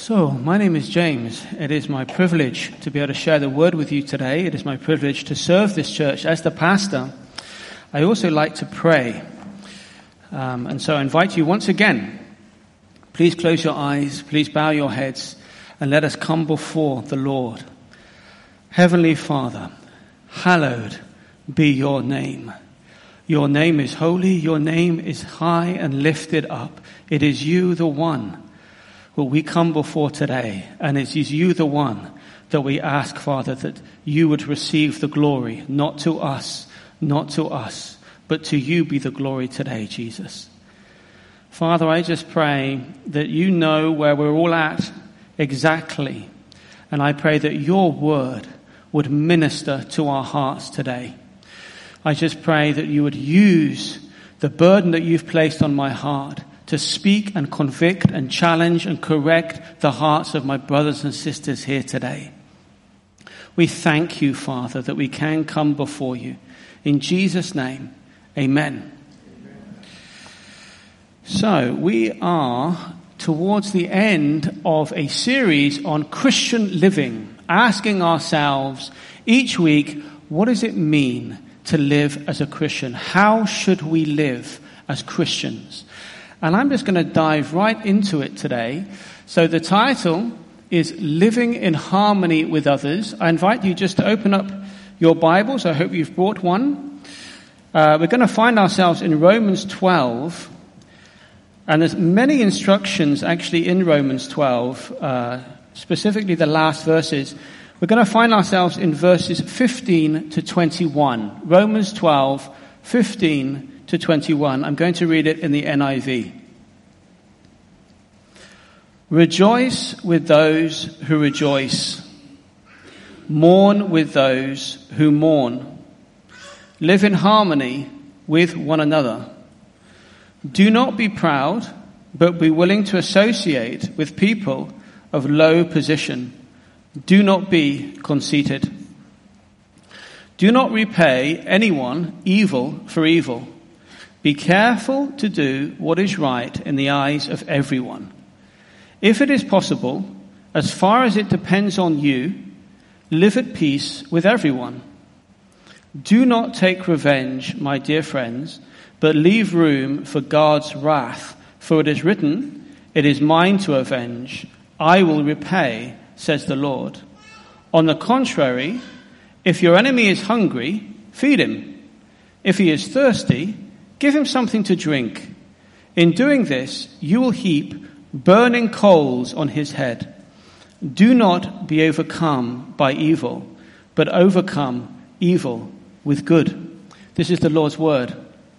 So, my name is James. It is my privilege to be able to share the word with you today. It is my privilege to serve this church as the pastor. I also like to pray. And so I invite you once again, please close your eyes, please bow your heads, and let us come before the Lord. Heavenly Father, hallowed be your name. Your name is holy, your name is high and lifted up. It is you, the one who we come before today, and it is you, the one that we ask, Father, that you would receive the glory, not to us, but to you be the glory today, Jesus. Father, I just pray that you know where we're all at exactly, and I pray that your word would minister to our hearts today. I just pray that you would use the burden that you've placed on my heart to speak and convict and challenge and correct the hearts of my brothers and sisters here today. We thank you, Father, that we can come before you. In Jesus' name, amen. So, we are towards the end of a series on Christian living, asking ourselves each week, what does it mean to live as a Christian? How should we live as Christians? And I'm just going to dive right into it today. So the title is Living in Harmony with Others. I invite you just to open up your Bibles. I hope you've brought one. We're going to find ourselves in Romans 12. And there's many instructions actually in Romans 12, specifically the last verses. We're going to find ourselves in verses 15 to 21. Romans 12, 15 to 21. I'm going to read it in the NIV. Rejoice with those who rejoice. Mourn with those who mourn. Live in harmony with one another. Do not be proud, but be willing to associate with people of low position. Do not be conceited. Do not repay anyone evil for evil. Be careful to do what is right in the eyes of everyone. If it is possible, as far as it depends on you, live at peace with everyone. Do not take revenge, my dear friends, but leave room for God's wrath. For it is written, "It is mine to avenge. I will repay, says the Lord." On the contrary, if your enemy is hungry, feed him. If he is thirsty, give him something to drink. In doing this, you will heap burning coals on his head. Do not be overcome by evil, but overcome evil with good. This is the Lord's word.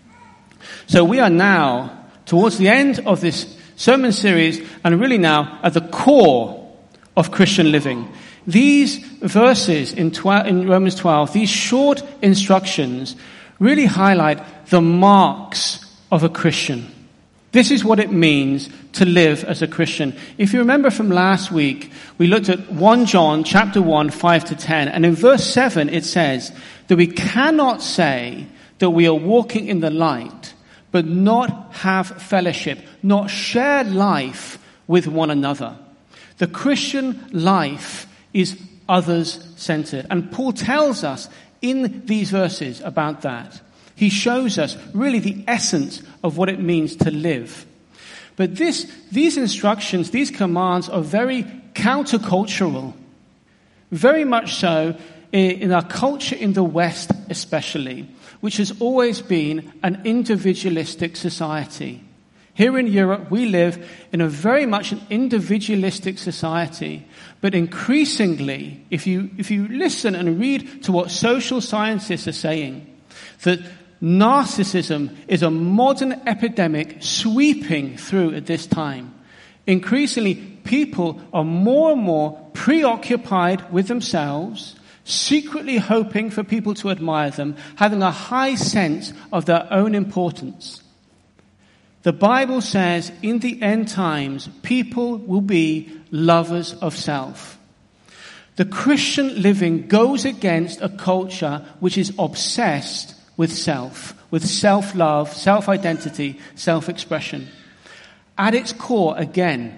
So we are now towards the end of this sermon series, and really now at the core of Christian living. These verses in Romans 12, these short instructions, really highlight the marks of a Christian. This is what it means to live as a Christian. If you remember from last week, we looked at 1 John chapter 1, 5 to 10. And in verse 7, it says that we cannot say that we are walking in the light, but not have fellowship, not share life with one another. The Christian life is others-centered. And Paul tells us in these verses about that. He shows us really the essence of what it means to live. But these instructions, these commands are very countercultural. Very much so in our culture in the West especially, which has always been an individualistic society. Here in Europe, we live in a very much an individualistic society. But increasingly, if you listen and read to what social scientists are saying, that narcissism is a modern epidemic sweeping through at this time. Increasingly, people are more and more preoccupied with themselves, secretly hoping for people to admire them, having a high sense of their own importance. The Bible says in the end times, people will be lovers of self. The Christian living goes against a culture which is obsessed with self, with self-love, self-identity, self-expression. At its core, again,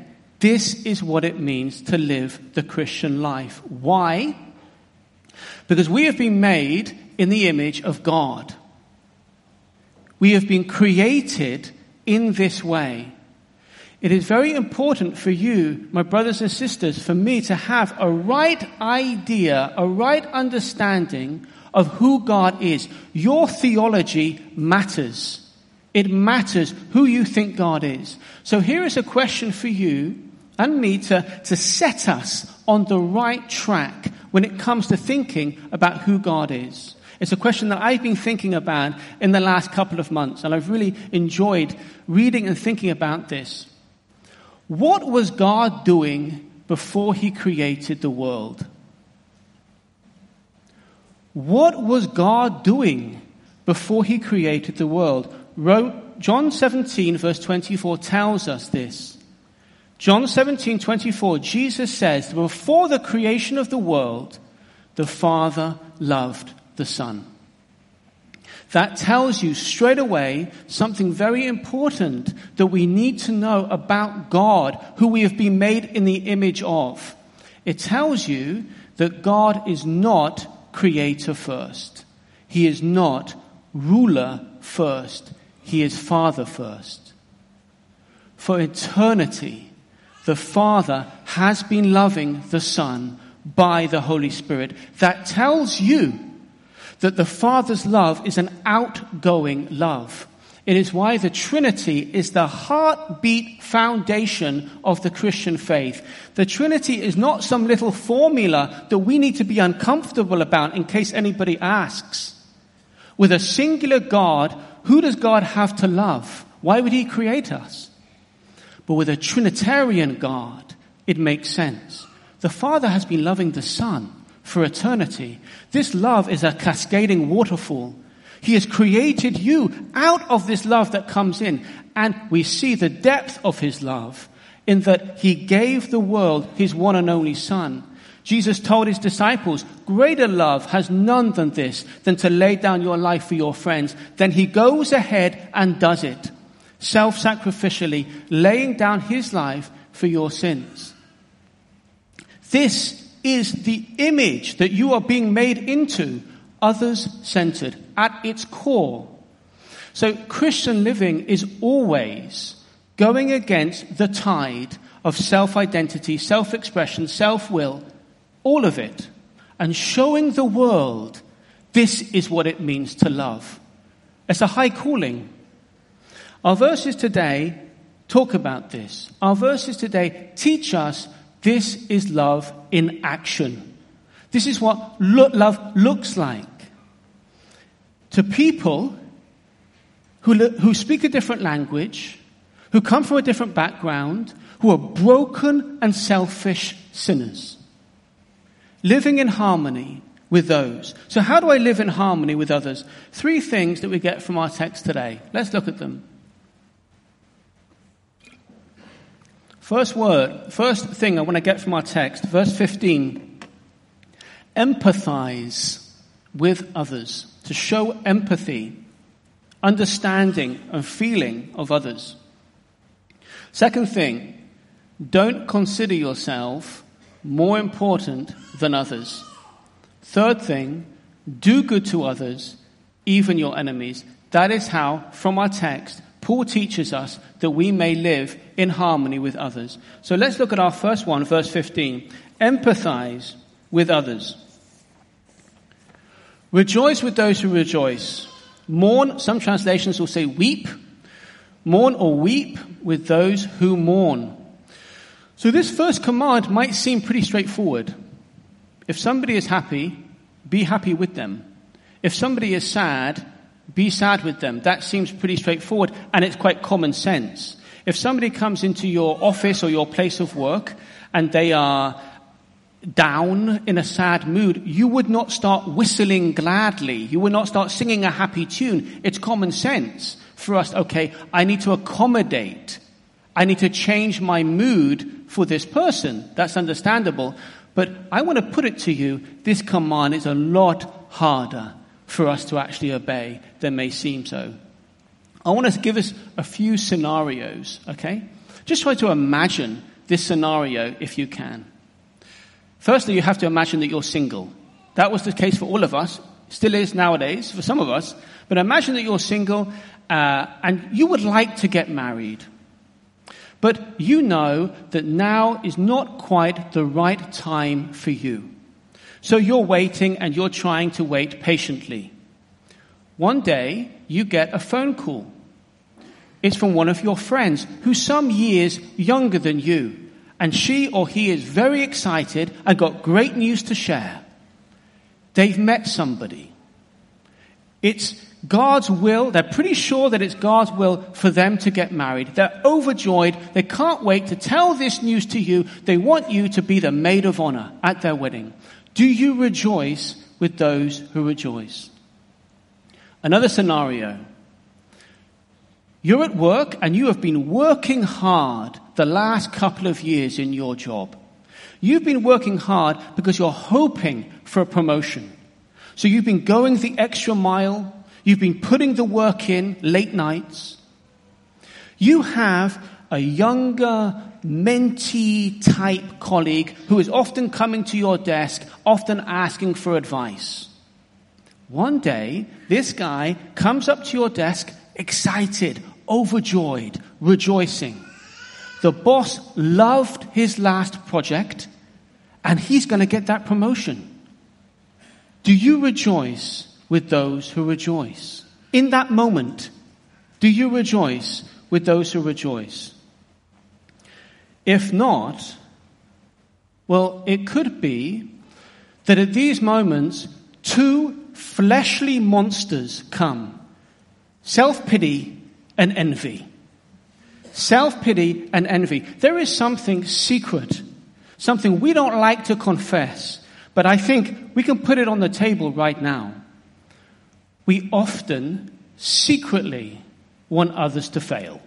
This is what it means to live the Christian life. Why? Because we have been made in the image of God. We have been created in this way. It is very important for you, my brothers and sisters, for me to have a right idea, a right understanding of who God is. Your theology matters. It matters who you think God is. So here is a question for you and me to set us on the right track when it comes to thinking about who God is. It's a question that I've been thinking about in the last couple of months, and I've really enjoyed reading and thinking about this. What was God doing before he created the world? What was God doing before he created the world? John 17 verse 24 tells us this. John 17:24, Jesus says, before the creation of the world, the Father loved the Son. That tells you straight away something very important that we need to know about God, who we have been made in the image of. It tells you that God is not creator first. He is not ruler first. He is Father first. For eternity, the Father has been loving the Son by the Holy Spirit. That tells you that the Father's love is an outgoing love. It is why the Trinity is the heartbeat foundation of the Christian faith. The Trinity is not some little formula that we need to be uncomfortable about in case anybody asks. With a singular God, who does God have to love? Why would he create us? But with a Trinitarian God, it makes sense. The Father has been loving the Son for eternity. This love is a cascading waterfall. He has created you out of this love that comes in. And we see the depth of his love in that he gave the world his one and only Son. Jesus told his disciples, greater love has none than this, than to lay down your life for your friends. Then he goes ahead and does it, self-sacrificially, laying down his life for your sins. This is the image that you are being made into, others-centered, at its core. So Christian living is always going against the tide of self-identity, self-expression, self-will, all of it, and showing the world this is what it means to love. It's a high calling. Our verses today talk about this. Our verses today teach us this is love in action. This is what love looks like. To people who speak a different language, who come from a different background, who are broken and selfish sinners. Living in harmony with those. So how do I live in harmony with others? 3 things that we get from our text today. Let's look at them. First thing I want to get from our text, verse 15. Empathize with others. To show empathy, understanding and feeling of others. Second thing, don't consider yourself more important than others. Third thing, do good to others, even your enemies. That is how, from our text, Paul teaches us that we may live in harmony with others. So let's look at our first one, verse 15. Empathize with others. Rejoice with those who rejoice. Mourn, some translations will say weep. Mourn or weep with those who mourn. So this first command might seem pretty straightforward. If somebody is happy, be happy with them. If somebody is sad, be sad with them. That seems pretty straightforward, and it's quite common sense. If somebody comes into your office or your place of work and they are down in a sad mood, you would not start whistling gladly. You would not start singing a happy tune. It's common sense for us, okay, I need to accommodate. I need to change my mood for this person. That's understandable. But I want to put it to you, this command is a lot harder for us to actually obey than may seem so. I want to give us a few scenarios, okay? Just try to imagine this scenario if you can. Firstly, you have to imagine that you're single. That was the case for all of us. Still is nowadays for some of us. But imagine that you're single and you would like to get married. But you know that now is not quite the right time for you. So you're waiting and you're trying to wait patiently. One day, you get a phone call. It's from one of your friends who's some years younger than you. And she or he is very excited and got great news to share. They've met somebody. It's God's will. They're pretty sure that it's God's will for them to get married. They're overjoyed. They can't wait to tell this news to you. They want you to be the maid of honor at their wedding. Do you rejoice with those who rejoice? Another scenario. You're at work and you have been working hard the last couple of years in your job. You've been working hard because you're hoping for a promotion. So you've been going the extra mile. You've been putting the work in late nights. You have a younger, mentee type colleague who is often coming to your desk, often asking for advice. One day, this guy comes up to your desk, excited, overjoyed, rejoicing. The boss loved his last project, and he's going to get that promotion. Do you rejoice with those who rejoice? In that moment, do you rejoice with those who rejoice? If not, well, it could be that at these moments, two fleshly monsters come. Self-pity and envy. Self-pity and envy. There is something secret, something we don't like to confess, but I think we can put it on the table right now. We often secretly want others to fail.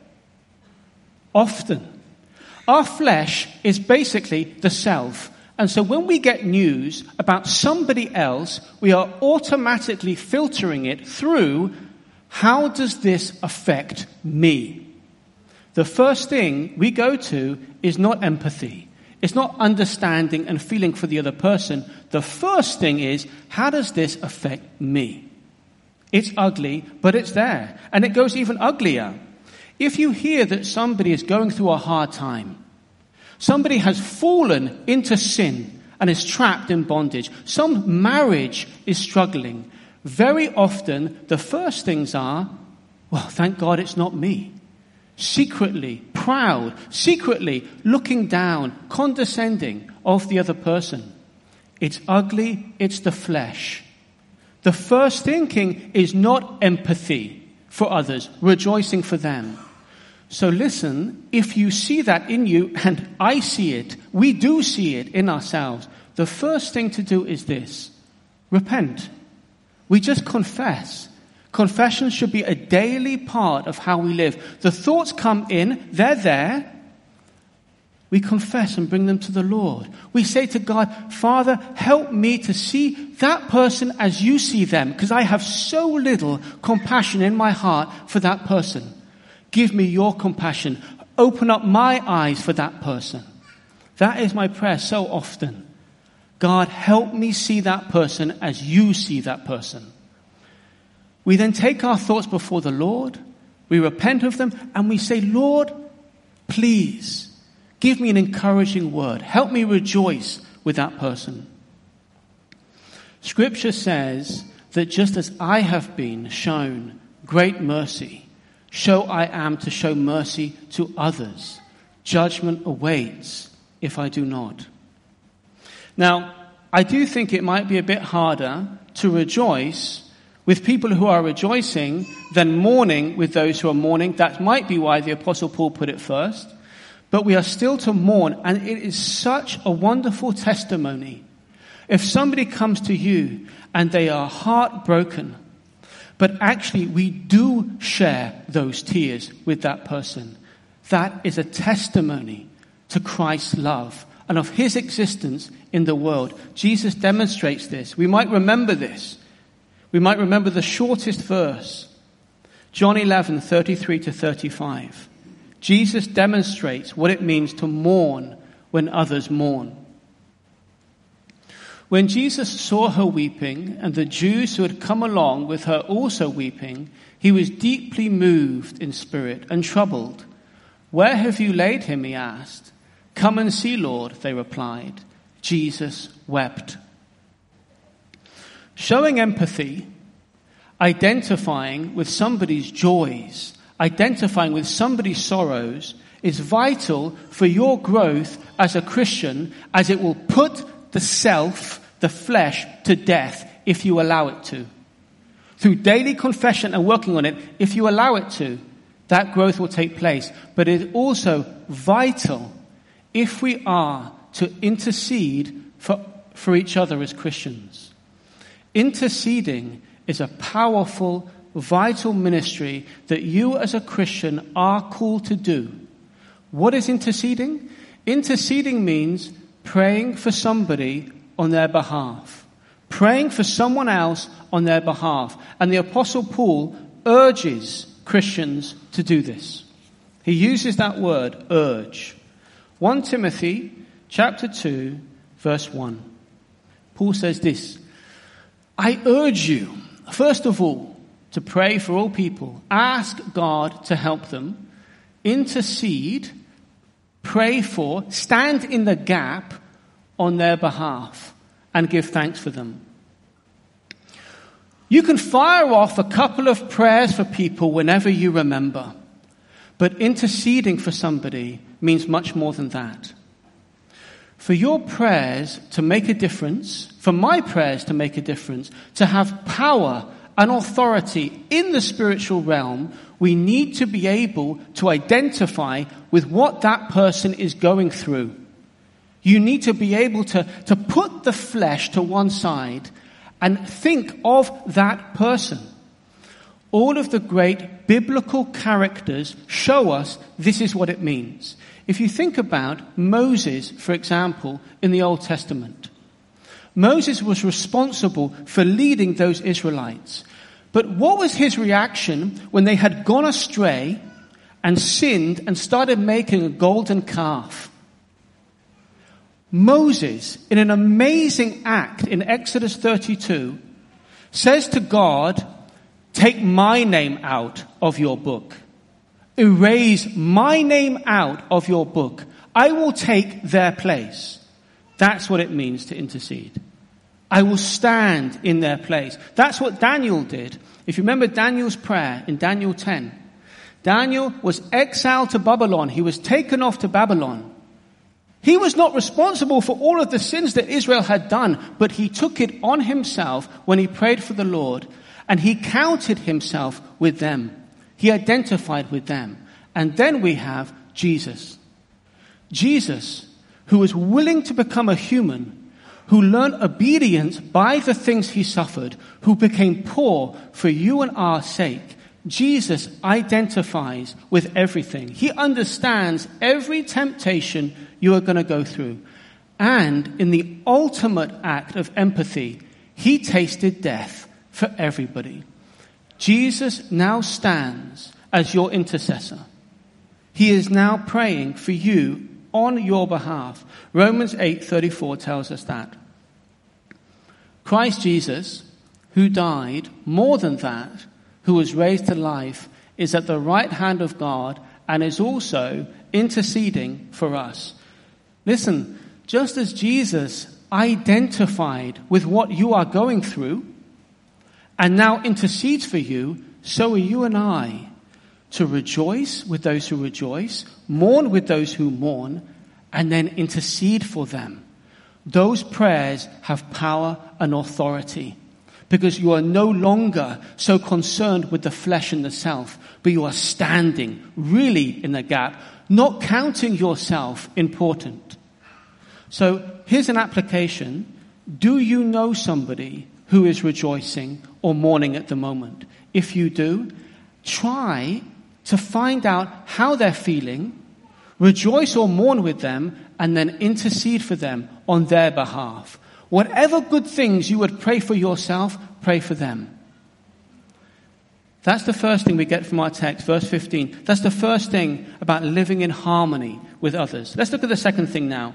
Often. Our flesh is basically the self. And so when we get news about somebody else, we are automatically filtering it through, how does this affect me? The first thing we go to is not empathy. It's not understanding and feeling for the other person. The first thing is, how does this affect me? It's ugly, but it's there. And it goes even uglier. If you hear that somebody is going through a hard time, somebody has fallen into sin and is trapped in bondage, some marriage is struggling, very often the first things are, well, thank God it's not me. Secretly proud, secretly looking down, condescending of the other person. It's ugly, it's the flesh. The first thinking is not empathy for others, rejoicing for them. So listen, if you see that in you, and I see it, we do see it in ourselves, the first thing to do is this: repent. We just confess. Confession should be a daily part of how we live. The thoughts come in, they're there. We confess and bring them to the Lord. We say to God, Father, help me to see that person as you see them, because I have so little compassion in my heart for that person. Give me your compassion. Open up my eyes for that person. That is my prayer so often. God, help me see that person as you see that person. We then take our thoughts before the Lord. We repent of them and we say, Lord, please give me an encouraging word. Help me rejoice with that person. Scripture says that just as I have been shown great mercy, so I am to show mercy to others. Judgment awaits if I do not. Now, I do think it might be a bit harder to rejoice with people who are rejoicing than mourning with those who are mourning. That might be why the Apostle Paul put it first. But we are still to mourn, and it is such a wonderful testimony. If somebody comes to you and they are heartbroken, but actually we do share those tears with that person, that is a testimony to Christ's love and of his existence in the world. Jesus demonstrates this. We might remember this. We might remember the shortest verse, John 11:33 to 35. Jesus demonstrates what it means to mourn when others mourn. When Jesus saw her weeping, and the Jews who had come along with her also weeping, he was deeply moved in spirit and troubled. "Where have you laid him?" he asked. "Come and see, Lord," they replied. Jesus wept. Showing empathy, identifying with somebody's joys, identifying with somebody's sorrows, is vital for your growth as a Christian, as it will put the self, the flesh, to death if you allow it to. Through daily confession and working on it, if you allow it to, that growth will take place. But it is also vital if we are to intercede for each other as Christians. Interceding is a powerful, vital ministry that you as a Christian are called to do. What is interceding? Interceding means praying for somebody on their behalf. Praying for someone else on their behalf. And the Apostle Paul urges Christians to do this. He uses that word, urge. 1 Timothy chapter 2, verse 1. Paul says this: "I urge you, first of all, to pray for all people. Ask God to help them. Intercede, pray for, stand in the gap on their behalf, and give thanks for them." You can fire off a couple of prayers for people whenever you remember. But interceding for somebody means much more than that. For your prayers to make a difference, for my prayers to make a difference, to have power and authority in the spiritual realm, we need to be able to identify with what that person is going through. You need to be able to put the flesh to one side and think of that person. All of the great biblical characters show us this is what it means. If you think about Moses, for example, in the Old Testament, Moses was responsible for leading those Israelites. But what was his reaction when they had gone astray and sinned and started making a golden calf? Moses, in an amazing act in Exodus 32, says to God, "Take my name out of your book. Erase my name out of your book. I will take their place." That's what it means to intercede. I will stand in their place. That's what Daniel did. If you remember Daniel's prayer in Daniel 10, Daniel was exiled to Babylon. He was taken off to Babylon. He was not responsible for all of the sins that Israel had done, but he took it on himself when he prayed for the Lord, and he counted himself with them. He identified with them. And then we have Jesus. Jesus, who was willing to become a human, who learned obedience by the things he suffered, who became poor for you and our sake. Jesus identifies with everything. He understands every temptation you are going to go through. And in the ultimate act of empathy, he tasted death for everybody. Jesus now stands as your intercessor. He is now praying for you on your behalf. Romans 8:34 tells us that. Christ Jesus, who died, more than that, who was raised to life, is at the right hand of God and is also interceding for us. Listen, just as Jesus identified with what you are going through and now intercedes for you, so are you and I to rejoice with those who rejoice, mourn with those who mourn, and then intercede for them. Those prayers have power and authority because you are no longer so concerned with the flesh and the self, but you are standing really in the gap, not counting yourself important. So here's an application. Do you know somebody who is rejoicing or mourning at the moment? If you do, try to find out how they're feeling, rejoice or mourn with them, and then intercede for them on their behalf. Whatever good things you would pray for yourself, pray for them. That's the first thing we get from our text, verse 15. That's the first thing about living in harmony with others. Let's look at the second thing now.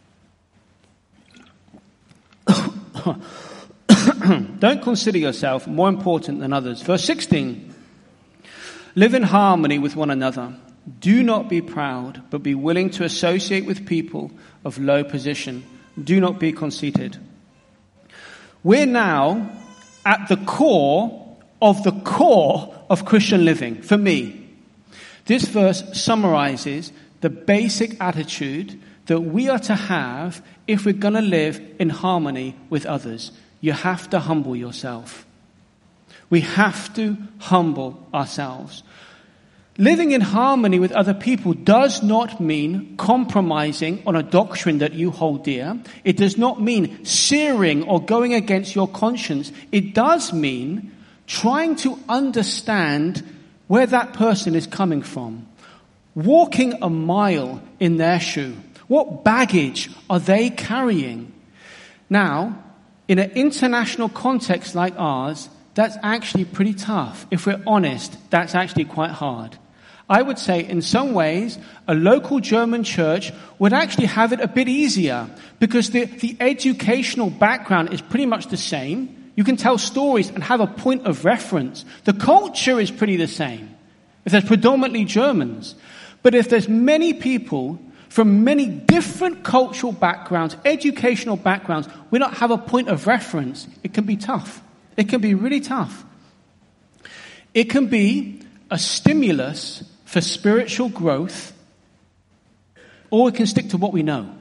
Don't consider yourself more important than others. Verse 16. Live in harmony with one another. Do not be proud, but be willing to associate with people of low position. Do not be conceited. We're now at the core of Christian living, for me. This verse summarizes the basic attitude that we are to have if we're going to live in harmony with others. You have to humble yourself. We have to humble ourselves. Living in harmony with other people does not mean compromising on a doctrine that you hold dear. It does not mean searing or going against your conscience. It does mean trying to understand where that person is coming from. Walking a mile in their shoe. What baggage are they carrying? Now, in an international context like ours, that's actually pretty tough. If we're honest, that's actually quite hard. I would say in some ways, a local German church would actually have it a bit easier because the educational background is pretty much the same. You can tell stories and have a point of reference. The culture is pretty the same if there's predominantly Germans. But if there's many people from many different cultural backgrounds, educational backgrounds, we don't have a point of reference, it can be tough. It can be really tough. It can be a stimulus for spiritual growth, or we can stick to what we know.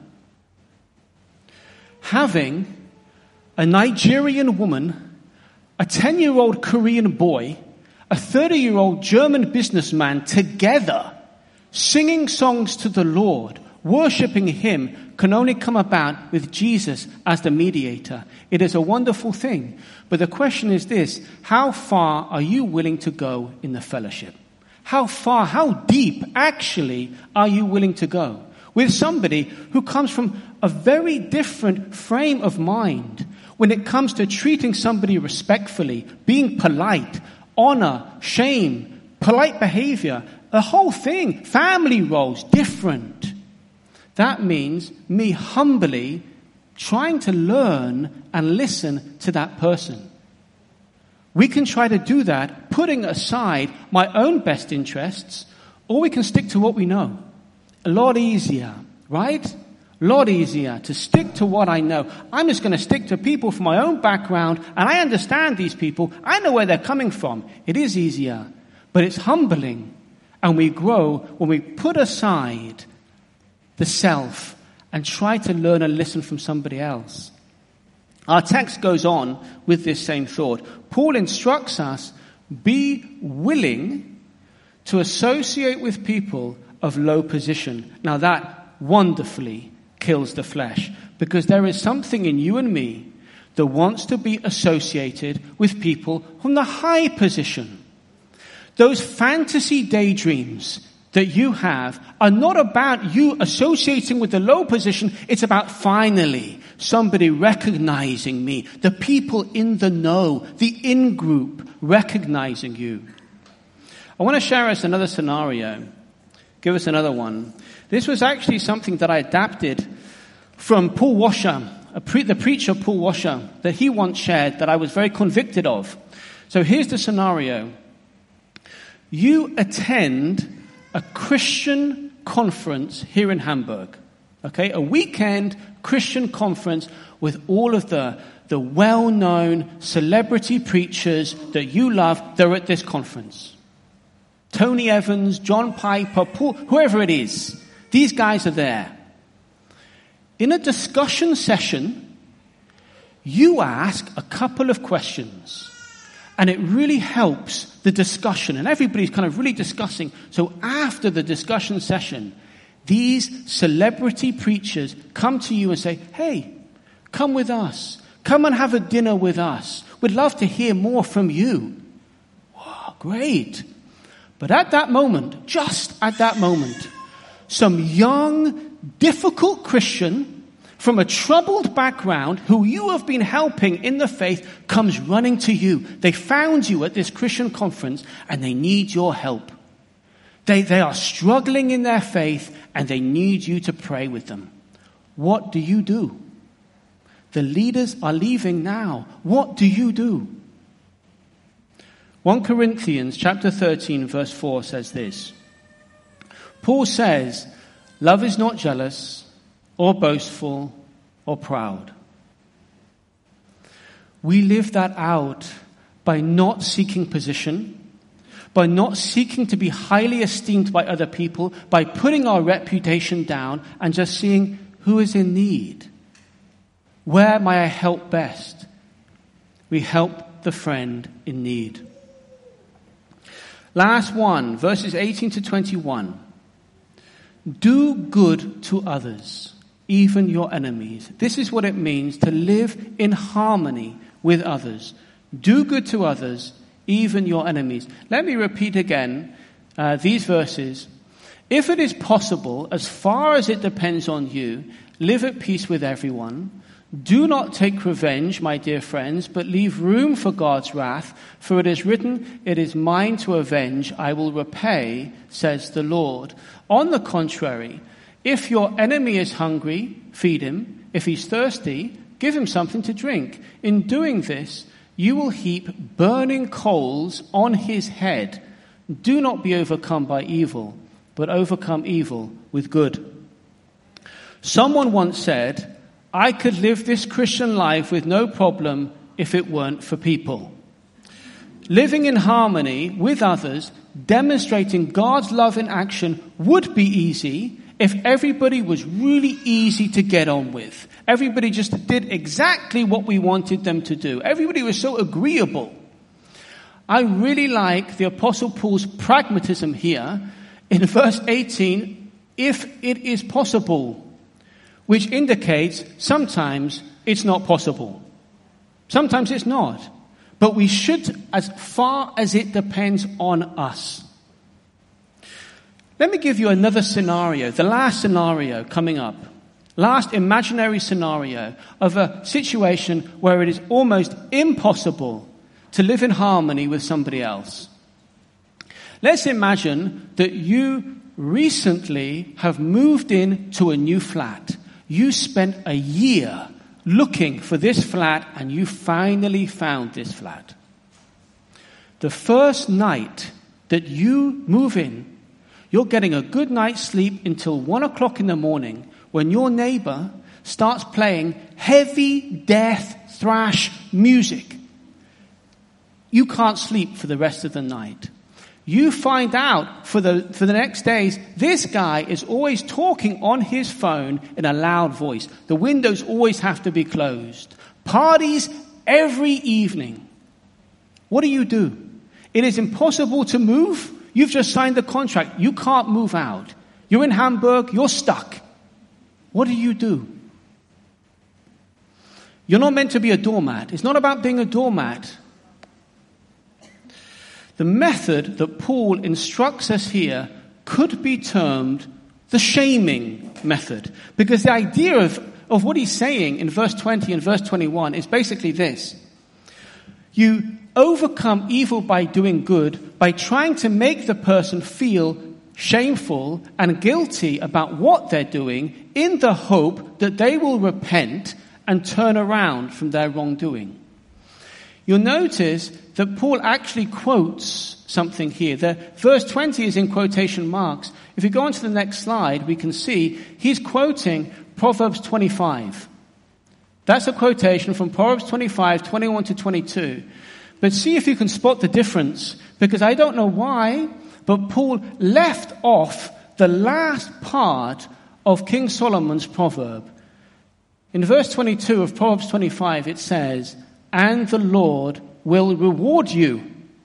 Having a Nigerian woman, a 10-year-old Korean boy, a 30-year-old German businessman together singing songs to the Lord, worshipping Him, can only come about with Jesus as the mediator. It is a wonderful thing. But the question is this: how far are you willing to go in the fellowship? How far, how deep actually are you willing to go with somebody who comes from a very different frame of mind when it comes to treating somebody respectfully, being polite, honor, shame, polite behavior, the whole thing, family roles, different. That means me humbly trying to learn and listen to that person. We can try to do that, putting aside my own best interests, or we can stick to what we know. A lot easier, right? A lot easier to stick to what I know. I'm just going to stick to people from my own background, and I understand these people. I know where they're coming from. It is easier, but it's humbling. And we grow when we put aside the self and try to learn and listen from somebody else. Our text goes on with this same thought. Paul instructs us, be willing to associate with people of low position. Now that wonderfully kills the flesh, because there is something in you and me that wants to be associated with people from the high position. Those fantasy daydreams that you have are not about you associating with the low position. It's about finally somebody recognizing me, the people in the know, the in-group recognizing you. I want to share us another scenario. Give us another one. This was actually something that I adapted from Paul Washer, the preacher Paul Washer, that he once shared that I was very convicted of. So here's the scenario. You attend a Christian conference here in Hamburg. Okay, a weekend Christian conference with all of the well-known celebrity preachers that you love. They're at this conference. Tony Evans, John Piper, Paul, whoever it is. These guys are there. In a discussion session, you ask a couple of questions. And it really helps the discussion. And everybody's kind of really discussing. So after the discussion session, these celebrity preachers come to you and say, hey, come with us. Come and have a dinner with us. We'd love to hear more from you. Wow, great. But at that moment, just at that moment, some young, difficult Christian from a troubled background, who you have been helping in the faith, comes running to you. They found you at this Christian conference and they need your help. They are struggling in their faith and they need you to pray with them. What do you do? The leaders are leaving now. What do you do? 1 Corinthians chapter 13 verse 4 says this. Paul says, love is not jealous or boastful or proud. We live that out by not seeking position, by not seeking to be highly esteemed by other people, by putting our reputation down and just seeing who is in need. Where may I help best? We help the friend in need. Last one, verses 18 to 21. Do good to others, even your enemies. This is what it means to live in harmony with others. Do good to others, even your enemies. Let me repeat again these verses. If it is possible, as far as it depends on you, live at peace with everyone. Do not take revenge, my dear friends, but leave room for God's wrath, for it is written, it is mine to avenge, I will repay, says the Lord. On the contrary, if your enemy is hungry, feed him. If he's thirsty, give him something to drink. In doing this, you will heap burning coals on his head. Do not be overcome by evil, but overcome evil with good. Someone once said, I could live this Christian life with no problem if it weren't for people. Living in harmony with others, demonstrating God's love in action would be easy if everybody was really easy to get on with. Everybody just did exactly what we wanted them to do. Everybody was so agreeable. I really like the Apostle Paul's pragmatism here in verse 18, if it is possible, which indicates sometimes it's not possible. Sometimes it's not. But we should, as far as it depends on us. Let me give you another scenario, the last scenario coming up. Last imaginary scenario of a situation where it is almost impossible to live in harmony with somebody else. Let's imagine that you recently have moved into a new flat. You spent a year looking for this flat and you finally found this flat. The first night that you move in, you're getting a good night's sleep until 1 o'clock in the morning when your neighbor starts playing heavy death thrash music. You can't sleep for the rest of the night. You find out for the next days, this guy is always talking on his phone in a loud voice. The windows always have to be closed. Parties every evening. What do? It is impossible to move. You've just signed the contract. You can't move out. You're in Hamburg. You're stuck. What do? You're not meant to be a doormat. It's not about being a doormat. The method that Paul instructs us here could be termed the shaming method. Because the idea of what he's saying in verse 20 and verse 21 is basically this. You overcome evil by doing good, by trying to make the person feel shameful and guilty about what they're doing in the hope that they will repent and turn around from their wrongdoing. You'll notice that Paul actually quotes something here. The verse 20 is in quotation marks. If you go on to the next slide, we can see he's quoting Proverbs 25. That's a quotation from Proverbs 25, 21 to 22. But see if you can spot the difference, because I don't know why, but Paul left off the last part of King Solomon's proverb. In verse 22 of Proverbs 25, it says, and the Lord will reward you.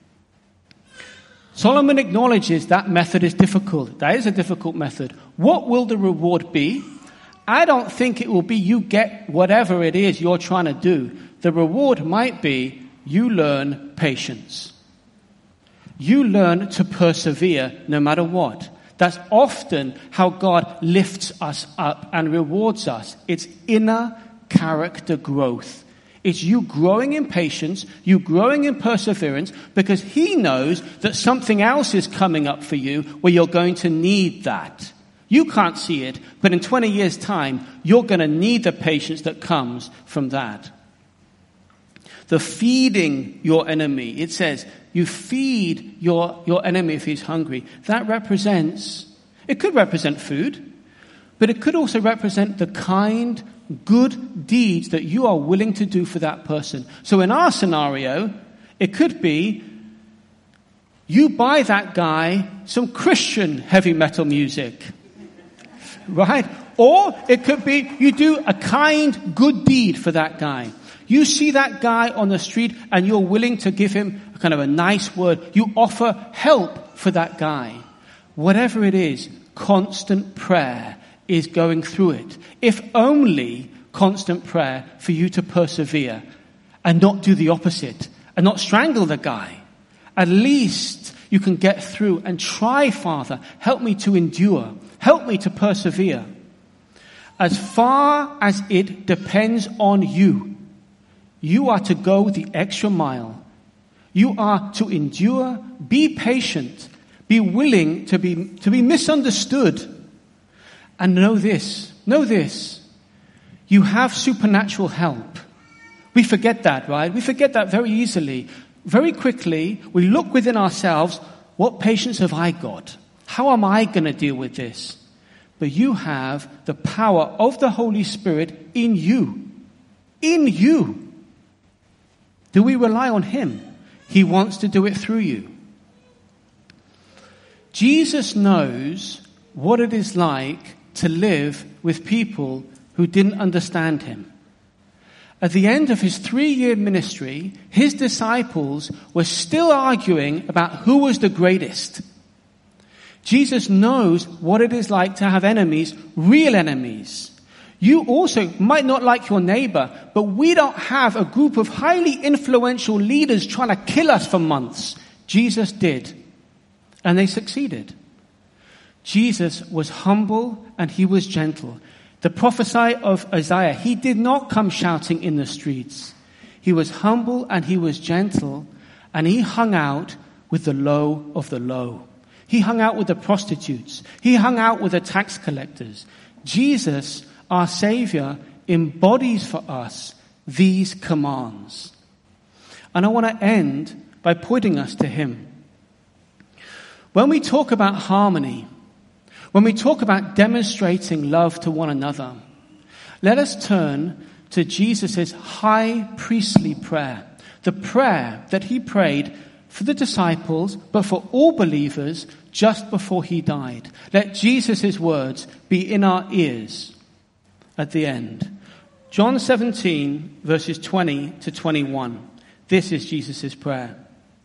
Solomon acknowledges that method is difficult. That is a difficult method. What will the reward be? I don't think it will be you get whatever it is you're trying to do. The reward might be you learn patience. You learn to persevere no matter what. That's often how God lifts us up and rewards us. It's inner character growth. It's you growing in patience, you growing in perseverance, because he knows that something else is coming up for you where you're going to need that. You can't see it, but in 20 years' time, you're going to need the patience that comes from that. The feeding your enemy, it says, you feed your enemy if he's hungry. That represents, it could represent food, but it could also represent the kind, good deeds that you are willing to do for that person. So in our scenario, it could be you buy that guy some Christian heavy metal music, right? Or it could be you do a kind, good deed for that guy. You see that guy on the street and you're willing to give him kind of a nice word. You offer help for that guy. Whatever it is, constant prayer is going through it. If only constant prayer for you to persevere and not do the opposite and not strangle the guy. At least you can get through and try, Father, help me to endure. Help me to persevere. As far as it depends on you, you are to go the extra mile. You are to endure, be patient, be willing to be misunderstood. And know this, you have supernatural help. We forget that, right? We forget that very easily. Very quickly, we look within ourselves, what patience have I got? How am I going to deal with this? But you have the power of the Holy Spirit in you. In you. Do we rely on him? He wants to do it through you. Jesus knows what it is like to live with people who didn't understand him. At the end of his 3-year ministry, his disciples were still arguing about who was the greatest. Jesus knows what it is like to have enemies, real enemies. You also might not like your neighbor, but we don't have a group of highly influential leaders trying to kill us for months. Jesus did. And they succeeded. Jesus was humble and he was gentle. The prophesy of Isaiah, he did not come shouting in the streets. He was humble and he was gentle, and he hung out with the low of the low. He hung out with the prostitutes. He hung out with the tax collectors. Jesus, our Savior, embodies for us these commands. And I want to end by pointing us to him. When we talk about harmony, when we talk about demonstrating love to one another, let us turn to Jesus' high priestly prayer, the prayer that he prayed for the disciples, but for all believers just before he died. Let Jesus' words be in our ears at the end. John 17, verses 20 to 21. This is Jesus' prayer.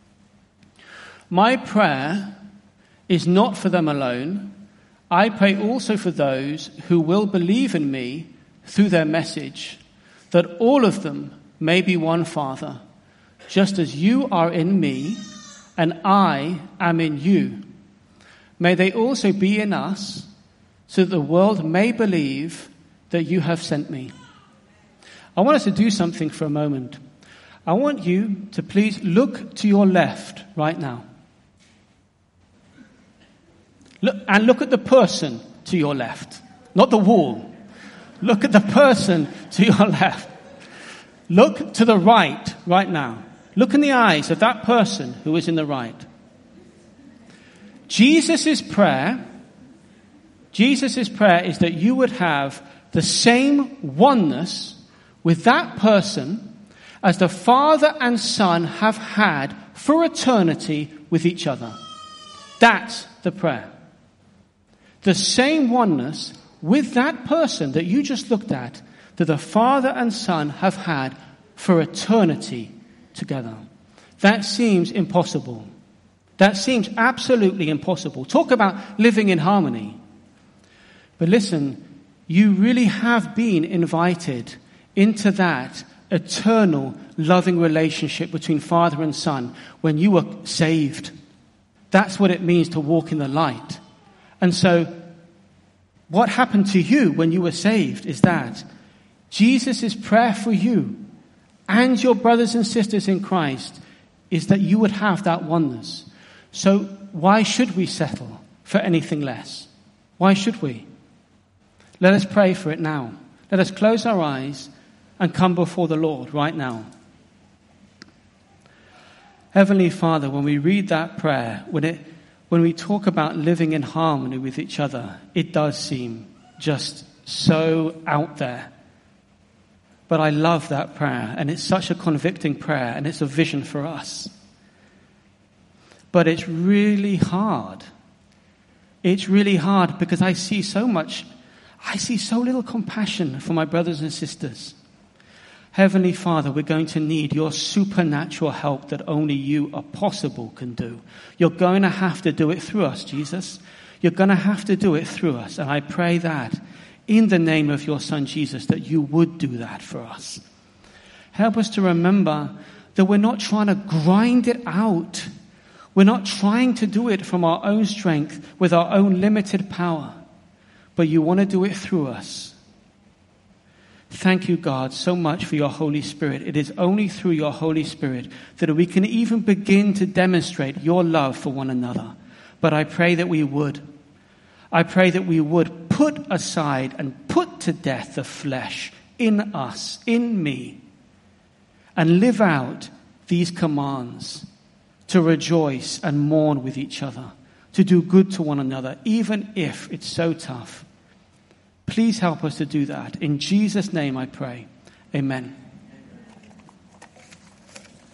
My prayer is not for them alone. I pray also for those who will believe in me through their message, that all of them may be one, Father, just as you are in me and I am in you. May they also be in us, so that the world may believe that you have sent me. I want us to do something for a moment. I want you to please look to your left right now. Look at the person to your left, not the wall. Look at the person to your left. Look to the right now. Look in the eyes of that person who is in the right. Jesus' prayer is that you would have the same oneness with that person as the Father and Son have had for eternity with each other. That's the prayer. The same oneness with that person that you just looked at, that the Father and Son have had for eternity together. That seems impossible. That seems absolutely impossible. Talk about living in harmony. But listen, you really have been invited into that eternal loving relationship between Father and Son when you were saved. That's what it means to walk in the light. And so, what happened to you when you were saved is that Jesus' prayer for you and your brothers and sisters in Christ is that you would have that oneness. So why should we settle for anything less? Why should we? Let us pray for it now. Let us close our eyes and come before the Lord right now. Heavenly Father, when we read that prayer, when we talk about living in harmony with each other, it does seem just so out there. But I love that prayer, and it's such a convicting prayer, and it's a vision for us. But it's really hard. It's really hard because I see so little compassion for my brothers and sisters. Heavenly Father, we're going to need your supernatural help that only you, a possible, can do. You're going to have to do it through us, Jesus. You're going to have to do it through us. And I pray that in the name of your Son, Jesus, that you would do that for us. Help us to remember that we're not trying to grind it out. We're not trying to do it from our own strength, with our own limited power. But you want to do it through us. Thank you, God, so much for your Holy Spirit. It is only through your Holy Spirit that we can even begin to demonstrate your love for one another. But I pray that we would. I pray that we would put aside and put to death the flesh in us, in me, and live out these commands to rejoice and mourn with each other, to do good to one another, even if it's so tough. Please help us to do that. In Jesus' name I pray. Amen.